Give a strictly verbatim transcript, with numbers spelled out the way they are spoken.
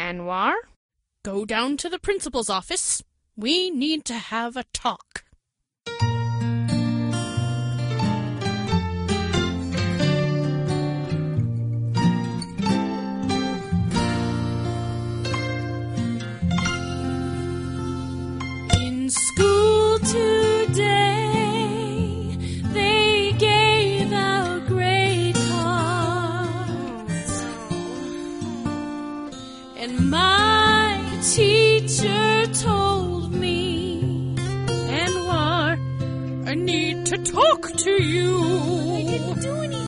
Anwar? Go down to the principal's office. We need to have a talk. In school today, they gave out grade cards. And my teacher told me, Anwar, I need to talk to you.